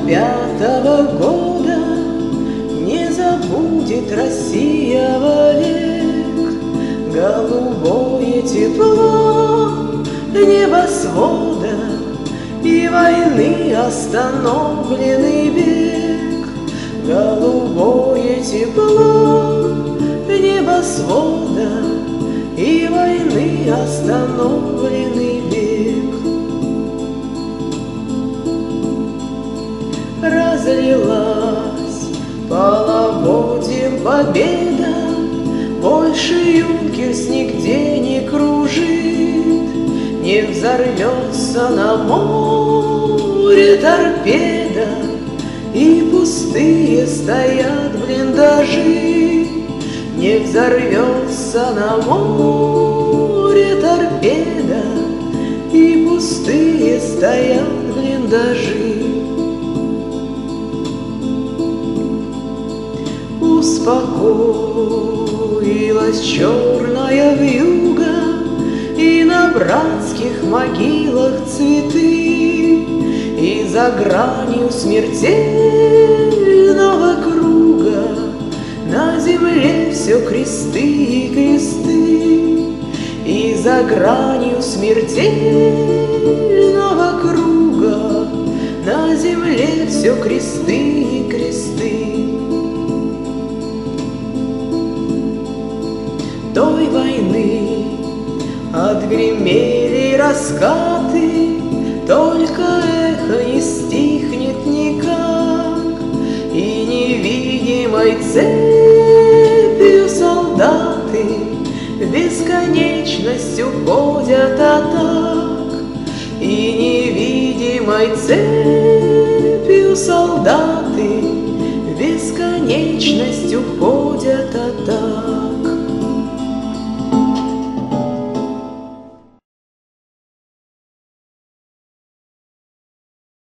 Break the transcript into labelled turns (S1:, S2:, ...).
S1: 45-го года не забудет Россия вовек голубое тепло небосвода и войны остановленный бег. Голубое тепло небосвода и войны остановленный бег. Разлилась половодьем победа, больше юнкерс нигде не кружит, не взорвется на море торпеда, и пустые стоят блиндажи. Не взорвется на море торпеда, и пустые стоят блиндажи. Успокоилась черная вьюга, и на братских могилах цветы, и за гранью смертельного круга на земле все кресты и кресты, и за гранью смертельного круга на земле все кресты и кресты. Той войны отгремели раскаты, только эхо не стихнет никак, и невидимой цепью солдаты в бесконечность уходят атак, и невидимой цепью солдаты